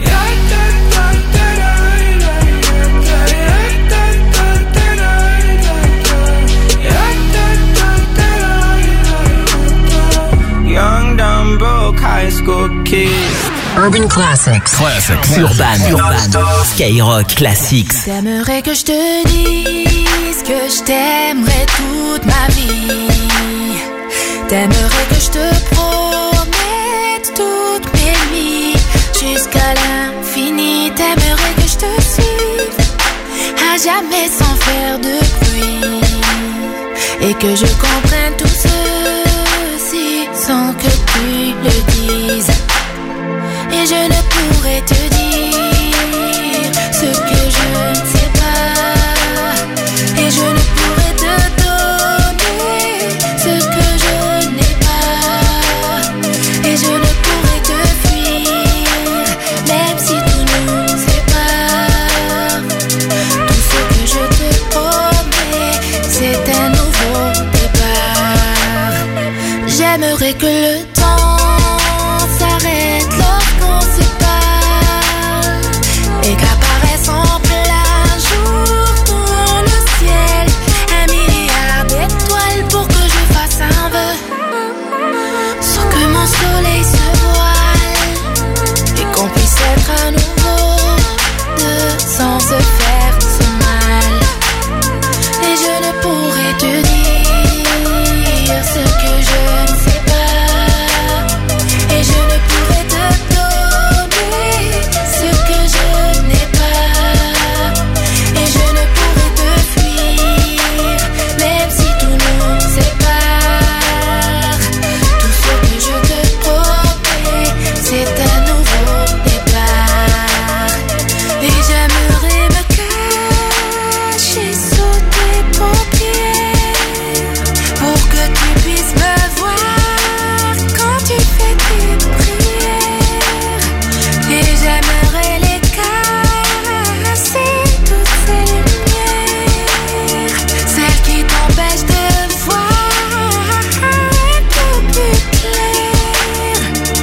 Young, dumb, broke high school kid. Urban Classics. Classics. Urban. Urban. Skyrock Classics. T'aimerais que je te dise que je t'aimerais toute ma vie. T'aimerais que je te promette toutes mes nuits jusqu'à l'infini. T'aimerais que je te suive à jamais sans faire de bruit et que je comprenne tout ceci sans que tu le dises. Et je ne pourrais te dire ce que je ne sais pas. Et je ne pourrais te donner ce que je n'ai pas. Et je ne pourrais te fuir, même si tout nous sépare. Tout ce que je te promets, c'est un nouveau départ. J'aimerais que le temps s'arrête lorsqu'on se parle et qu'apparaisse en plein jour dans le ciel un milliard d'étoiles pour que je fasse un vœu sans que mon soleil se voile et qu'on puisse être à nouveau deux sans se faire ce mal. Et je ne pourrais te dire ce que je ne sais pas. Et je ne pourrais te donner ce que je n'ai pas. Et je ne pourrais te fuir, même si tout nous sépare. Tout ce que je te promets, c'est un nouveau départ. Et j'aimerais me cacher sous tes paupières pour que tu puisses me voir quand tu fais tes prières. Et j'aimerais les casser, toutes ces lumières, celles qui t'empêchent de voir tout plus clair.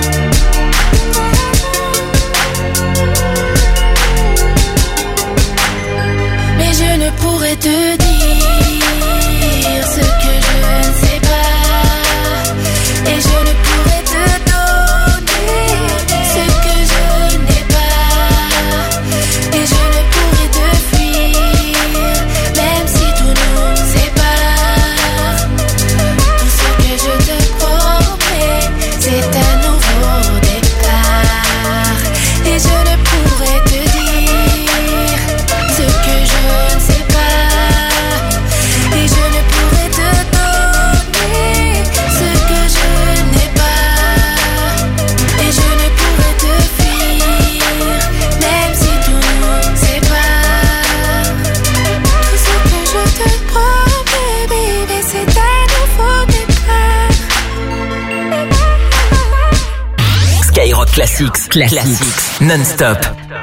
Mais je ne pourrais te dire ce que je ne sais pas. Et je ne pourrais te donner ce que je n'ai pas. Et je ne pourrais te fuir, même si tout nous sépare. Tout ce que je te promets, c'est un nouveau départ. Et je ne pourrais te dire ce que je ne sais pas. Et je ne pourrais te donner ce que je n'ai pas. Et je ne pourrais te fuir, même si tout nous sépare. Tout ce que je te promets, bébé, c'est un nouveau départ. Skyrock Classics. Classics. Non-stop.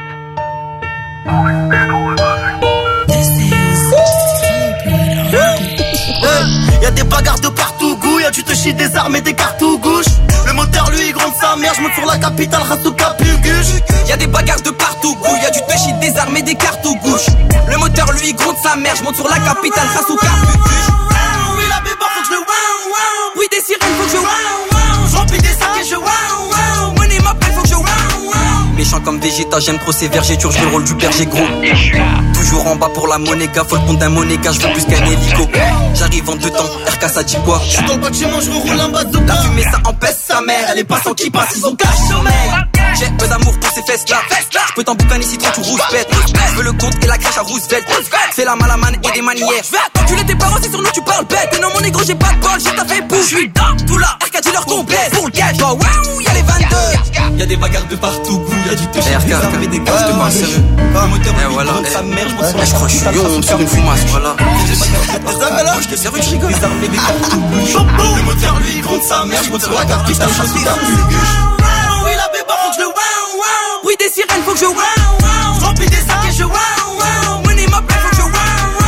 Y'a des bagarres de partout, goût, y'a tu te chies des armes et des cartouches. Le moteur lui il gronde sa mère, je monte sur la capitale, Rasuka Pugush. Y'a des bagarres de partout, goût, y'a du te chies des armes et des cartouches. Le moteur lui il gronde sa mère, je monte sur la capitale, Rasuka Pugush. Oui la béba faut que je le wow wow. Oui des sirènes faut que je wow wow. J'remplis des sacs et je wow wow. Money m'appelle faut que je wow wow. Méchant comme Vegeta, j'aime trop ces vergetures, je le rôle du berger gros. Toujours en bas pour la monéga, faut le compte d'un monéga, je veux plus qu'un hélico. J'arrive en deux temps, R K ça dit quoi? J'suis dans le bas de chez moi, je roule un bazooka. La fumée ça empêche sa mère, elle est passant qui passe, ils ont caché sommeil. J'ai peu d'amour pour ces fesses là. J'peux t'en boucaner si toi tu rouspètes. J'veux le compte et la crèche à Roosevelt. Fais la malamane et des manières. J'veux tes parents, c'est sur nous tu parles bête. Et non mon négro j'ai pas de bol, j'ai ta fait bouffe. J'suis dans tout là, R K dealer complète. Pour le gage, waouh, y'a les vingt-deux. Y'a des bagarres de partout, gros, y'a du touch, des armes et des gars, je te parle sérieux. Le moteur de voilà, micro, sa mère, je me je crois que je suis yo, on me sort une fumasse, voilà. Je t'ai servi, je rigole. Les armes et des gars, le moteur lui gronde sa mère, je monte sur la carte, je tape sous ta puguche. Oui, la béba, faut que je le wow wow. Oui, des sirènes, faut que je wow wow. Remplis des sacs et je wow wow. Money ma plaît, faut que je wow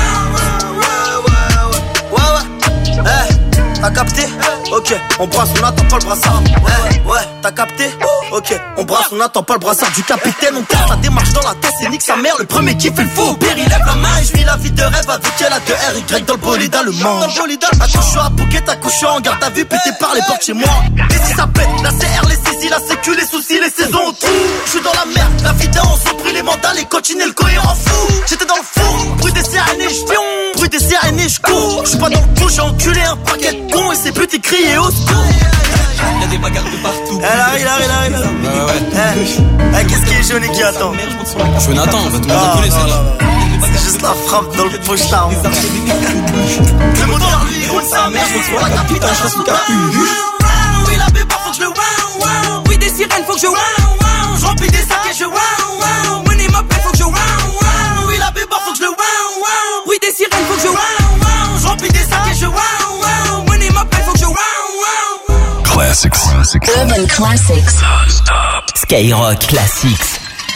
wow. Ouais, ouais, ouais. T'as capté? Ok, on brasse, on attend pas le brassard. Ouais, ouais, t'as capté? Ok, on brasse, on attend pas le brassard du capitaine. On perd sa démarche dans la tête, c'est nique sa mère. Le premier qui fait le faux, au pire, il lève la main et je vis la vie de rêve avec elle à deux R Y dans le bolide allemand. Dans le bolide allemand, accouche à Pouquet, accouche en garde à vue, pété par les portes chez moi. Et si ça pète, la C R, les saisies, la sécu, les soucis, les saisons, tout. Je suis dans la merde, la vie d'un, on s'en pris les mandats, les coachines et le cohérent fou. J'étais dans le four, bruit des sirènes et j'fion. Bruit des sirènes et j'cours. J'suis pas dans le coup, j'ai enculé un paquet de cons et ses petits criés au secours. Y'a des bagarres de partout. Elle arrive, elle arrive, elle arrive. Ouais, ouais. Eh, qu'est-ce qui est jaune et qui attend? Je suis Nathan, on va tout le monde connaît celle-là. C'est juste la frappe dans le poche-là. Le moteur lui roule sa mère, je monte sur la capitale, je reste sous capuche. Oui, la béba, faut que je le wow wow. Oui, des sirènes, faut que je wow wow. Je remplis des sacs et je wow wow. Money ma plaît, faut que je wow wow. Oui, la béba, faut que je le wow wow. Oui, des sirènes, faut que je wow wow. Je remplis des sacs et je wow wow. Money ma plaît, faut que je wow wow. Classics. Urban Classics. Skyrock Classics.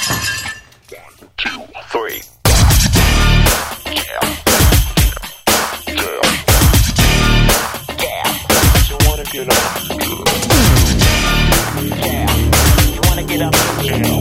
Three. Get up. Yeah. You wanna get up? Yeah.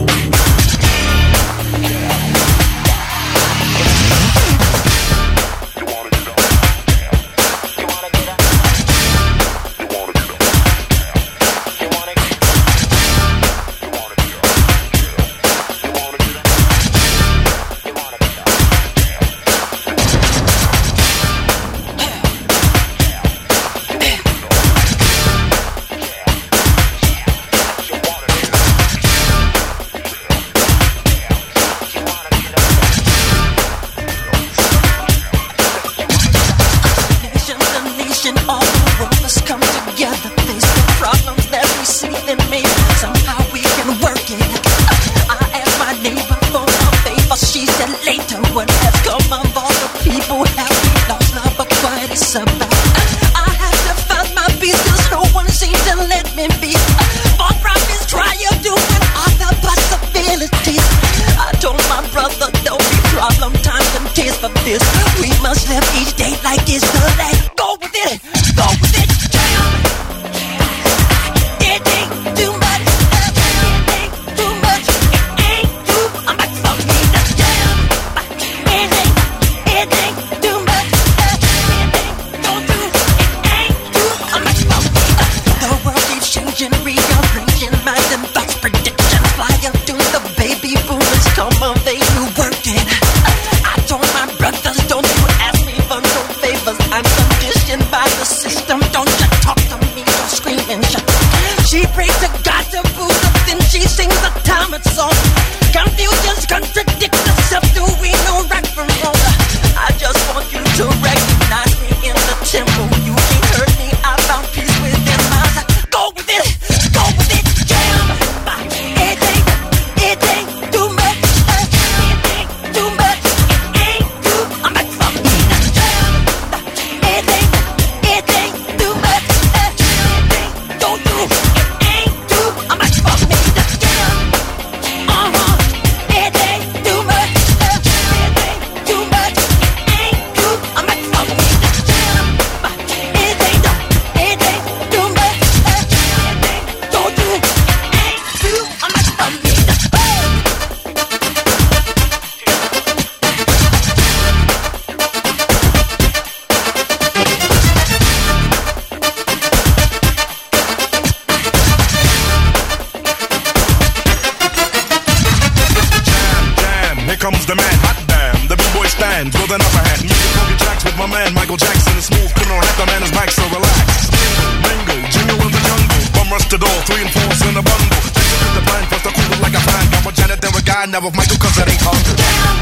Never Michael, cause that ain't hard.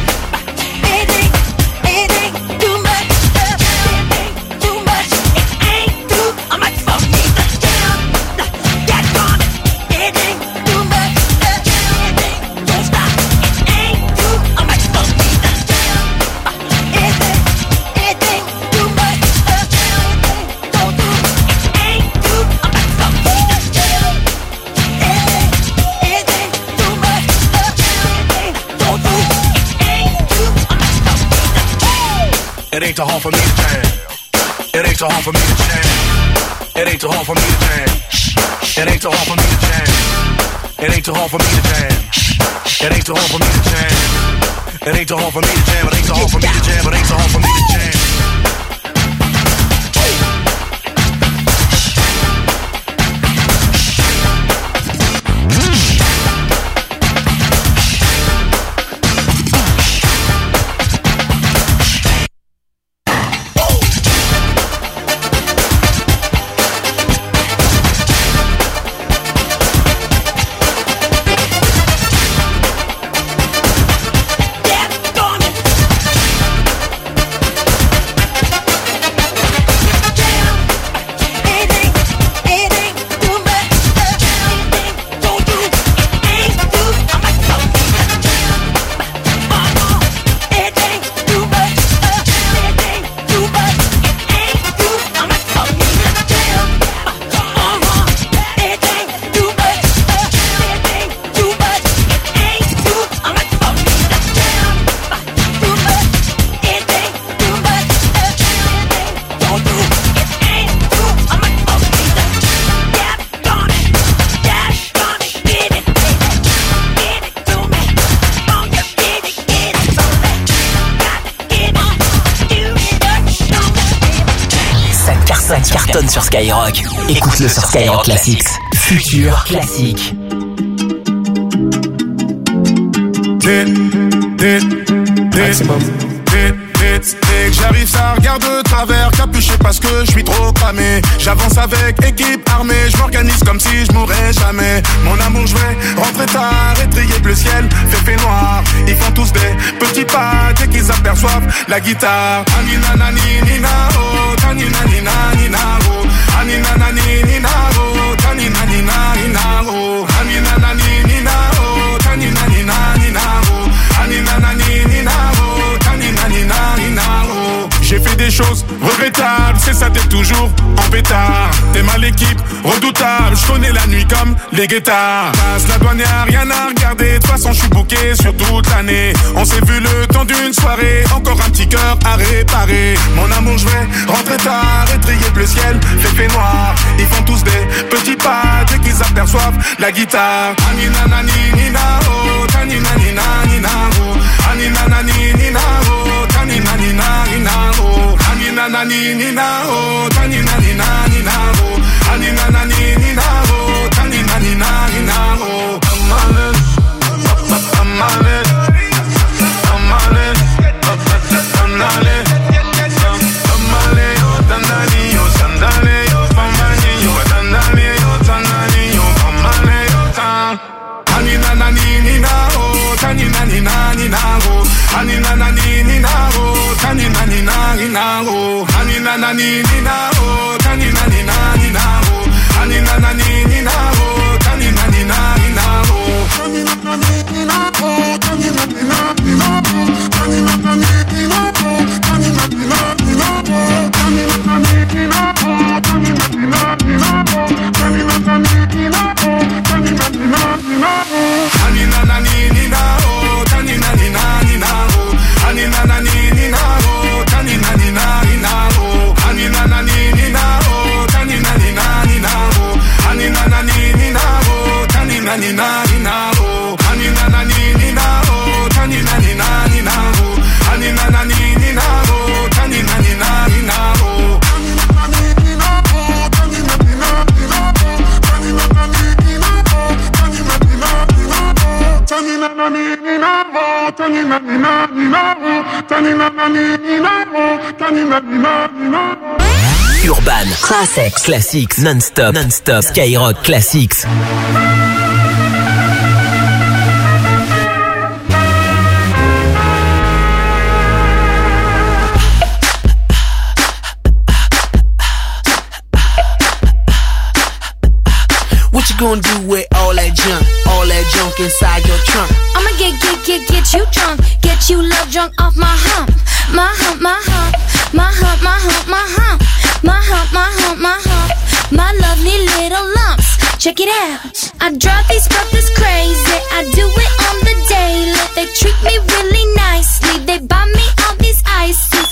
It ain't, it ain't too much. It ain't too much. It ain't too much for me to down. Get gone. It ain't too much. too hard for me to jam. It ain't too hard for me to jam. It ain't too hard for me to jam. It ain't too hard for me to jam. It ain't too hard for me to jam. It ain't too hard for me to jam. It ain't too hard for me to jam. It ain't too hard for me to jam. It ain't too hard for me to jam. Cartonne sur Skyrock. Écoute-le sur Skyrock Classics. Futur classique. Maximum. Dès que j'arrive, ça regarde de travers, capuché parce que je suis trop cramé. J'avance avec équipe armée, je m'organise comme si je mourrais jamais. Mon amour, je vais rentrer tard, étrier bleu ciel, fait fait noir. Ils font tous des petits pas dès qu'ils aperçoivent la guitare. Anina nani nina oh, tanina nina nina oh, anina nani nina oh, tanina nina nina oh, anina nani nina oh, tanina nina nina oh, anina nani nina oh, tanina nina nina oh. J'ai fait des choses regrettables, c'est ça, t'es toujours en pétard. T'es mal l'équipe, redoutable, je connais la nuit comme les guettards. Passe la douane, y'a rien à regarder, de toute façon je suis booké sur toute l'année. On s'est vu le temps d'une soirée, encore un petit cœur à réparer. Mon amour, je vais rentrer tard, étrier bleu ciel, fait fait noir. Ils font tous des petits pas dès qu'ils aperçoivent la guitare. Anina nani nina oh, tanina nina nina oh, anina nani nina oh, tanina nina nina oh, anina nani nina oh, tanina nina nina oh, anina nani nina oh, tanina nina nina oh. I'm on it, I'm on it, I'm on it, I'm on it, I'm on it, yo tandani yo sandale yo pamani yo tandani yo tandani yo pamani yo tan. Anina nani nina oh, tanina nina nina oh, anina nani nina oh, tanina nina nina oh, anina nani nina oh, tanina nina nina oh, anina nani nina oh, tanina nina nina oh, tanina nani nina oh, tanina nina nina oh, tanina nani nina oh, tanina nina nina oh, tanina nani nina oh, tanina nina nina oh, tanina nani nina oh, tanina nina nina oh, anina nani nina oh, tanina nina nina oh, anina nani nina oh, tanina nina nina oh, anina nani nina oh, tanina nina nina oh, anina nani nina oh, tanina nina nina oh, anina nani nina oh, tanina nina nina oh, anina nani nina oh, tanina nina nina oh, tanina nani nina oh, tanina nina nina oh, tanina nani nina oh, tanina nina nina oh. Urban Classics. Classics non-stop, non-stop. Skyrock Classics. What you gonna do with all that junk, all that junk inside your trunk? I'ma get, get, get, get you drunk, get you love drunk off my hump, my hump, my hump, my hump, my hump, my hump, my hump, my hump, my hump, my lovely little lumps. Check it out. I drive these brothers crazy. I do it on the daily. They treat me really nicely. They buy me all these ices. Don't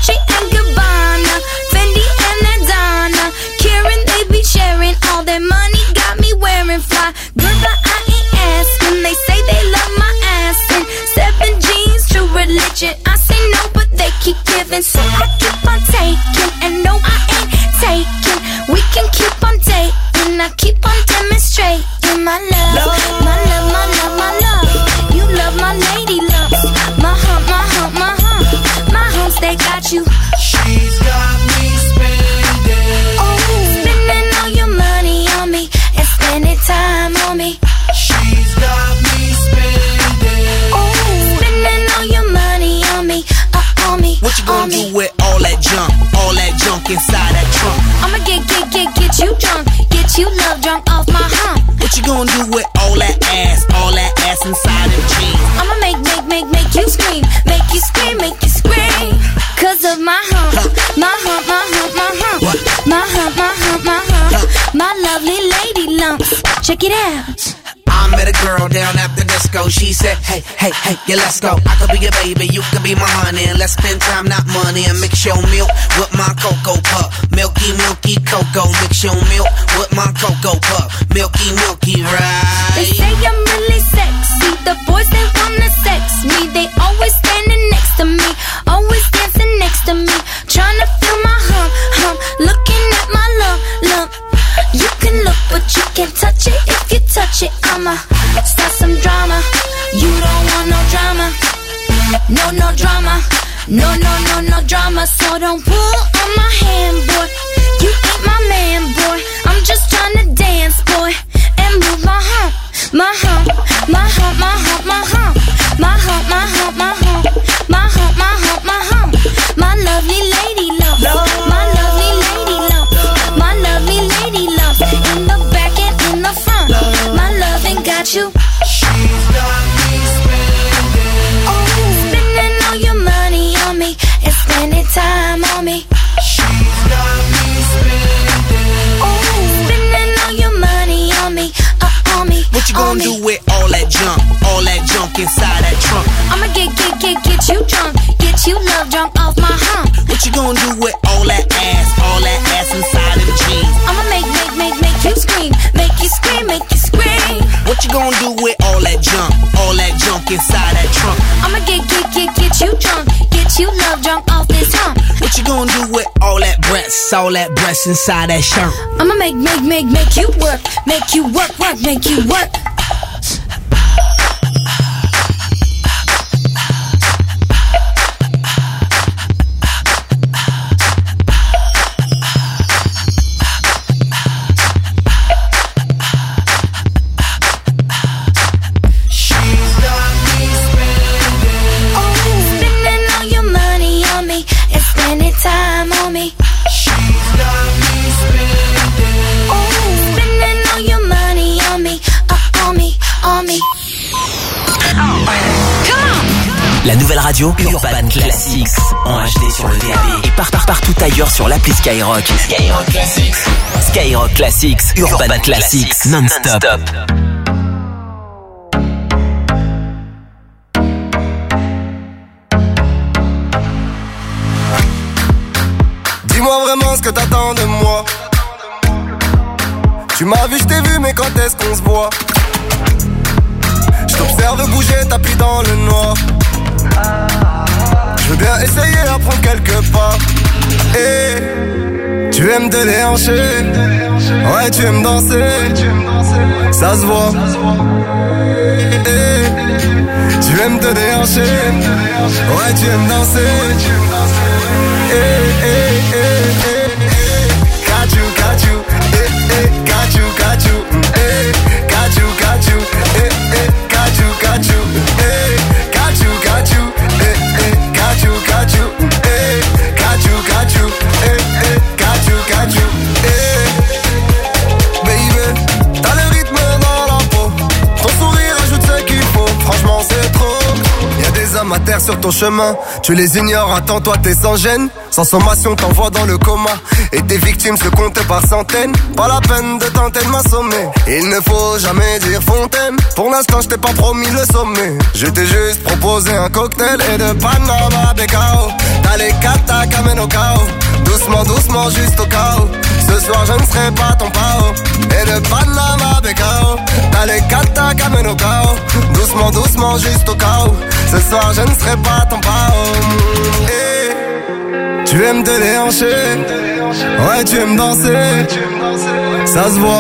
Dolce and Gabbana, Fendi and Adana. Karen, they be sharing all their money, got me wearing fly. Good, but I ain't asking. They say they love my ass and seven jeans, true religion. I say no, but they keep giving, so I keep on taking. And no, I ain't taking. We can keep on dating. I keep on demonstrating my love, my love, my love, my love. You love my lady love, my hump, my hump, my hump, my humps. They got you. She's got me spending. Oh, spending all your money on me and spending time on me. She's got me spending. Oh, spending all your money on me, uh, on me. What you gonna do with all that junk, all that junk inside that trunk? I'ma get, get, get, get you drunk, get you love drunk off my hump. What you gonna do with all that ass, all that ass inside them jeans? I'ma make, make, make, make you scream, make you scream, make you scream. Cause of my hump, my hump, my hump, my hump, my hump, my hump, my hump, my lovely lady lumps. Check it out. I met a girl down at the disco. She said, hey, hey, hey, yeah, let's go. I could be your baby, you could be my honey. And let's spend time, not money. And mix your milk with my cocoa pup. Milky, milky cocoa. Mix your milk with my cocoa pup. Milky, milky, right? They say I'm really sexy. The boys, they wanna sex me. They always standing next to me, always dancing next to me, trying to feel my hump, hump, looking at my lump, lump. You can look, but you can't touch it. If you touch it, I'ma start some drama. You don't want no drama, no, no drama, no, no, no, no drama. So don't pull on my hand, boy. You ain't my man, boy. I'm just trying to dance, boy, and move my hump, my hump, my hump, my hump, my hump, my hump, my hump, my hump, my hump, my hump, my hump, my lovely lady love, my lovely lady love, my lovely lady love, in the back and in the front, my loving got you. She's got me spending. Oh, spending all your money on me and spending time on me. She's got me spending. Oh, spending all your money on me, uh, on me. What you gonna do with all that junk, all that junk inside that trunk? I'ma get, get, get, get you drunk, get you love drunk off my hump. What you gonna do with all that ass, all that ass inside them jeans? I'ma make, make, make, make you scream, make you scream, make you scream. What you gonna do with all that junk, all that junk inside that trunk? I'ma get, get, get, get you drunk, get you love drunk off this hump. What you gonna do with all that breasts, all that breasts inside that shirt? I'ma make, make, make, make you work, make you work, work, make you work. Time on me. She's got me spending. Oh, spending all your money on me, uh, on me, on me. La nouvelle radio Urban Classics en H D sur le D A B et part, part, partout ailleurs sur l'appli Skyrock. Skyrock Classics. Skyrock Classics, Urban, Urban Classics, Classics non-stop. non-stop. Dis-moi vraiment ce que t'attends de moi. Tu m'as vu, je t'ai vu, mais quand est-ce qu'on se voit? Je t'observe bouger, tapis dans le noir. Je veux bien essayer à prendre quelques pas. Et tu aimes te déhancher. Ouais, tu aimes danser. Ça se voit. Et tu aimes te déhancher. Ouais, tu aimes danser. Eh, eh, eh, eh, eh. Got you, got you. Eh, eh, got you, got you. Eh, got you, got you. Eh, eh, got you, got you. Eh, got you, got you. Eh, eh, got you, got you. Eh, got you, got you. Eh, eh, got you, got you. Eh, baby, t'as le rythme dans la peau. Ton sourire ajoute ce qu'il faut. Franchement, c'est trop. Y'a des ma terre sur ton chemin. Tu les ignores, attends toi t'es sans gêne. Sans sommation t'envoie dans le coma. Et tes victimes se comptent par centaines. Pas la peine de tenter de m'assommer. Il ne faut jamais dire fontaine. Pour l'instant je t'ai pas promis le sommet. Je t'ai juste proposé un cocktail et de Panama Becao. T'as les katas qu'amènent au chaos. Doucement, doucement, juste au chaos. Ce soir je ne serai pas ton pao. Et de Panama Becao. T'as les katas qu'amènent au chaos. Doucement, doucement, juste au chaos. Ce soir je ne serai pas ton pao. Hey. Tu aimes te déhancher. Ouais, tu aimes danser. Ça se voit.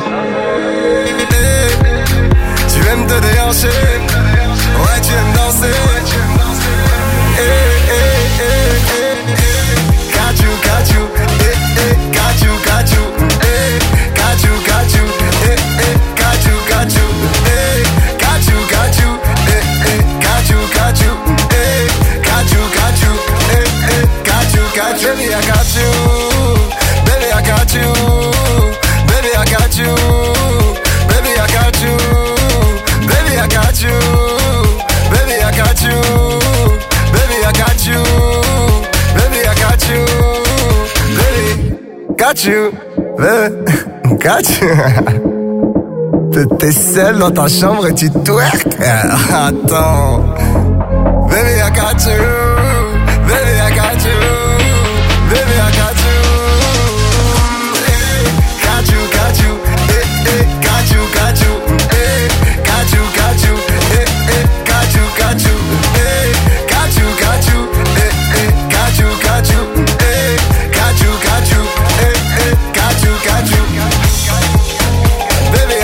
Hey. Tu aimes te déhancher. Ouais, tu aimes danser. Hey, hey, hey, hey, hey. Got you, got you. Hey, hey. Got you, got you. Hey. Got you, got you. Hey, hey. Got you, got you. Hey. Got you, got you. Hey, hey. Got you, got you. Hey. Got you, got you. Hey, hey. Got you, got you. Baby, I got you. Baby, I got you. Baby, I got you. Baby, I got you. Baby, I got you. Baby, I got you. Baby, I got you. Baby, I got you. Baby, got you. Baby, got you. T'es seul dans ta chambre et tu twerk. Attends. Baby, I got you.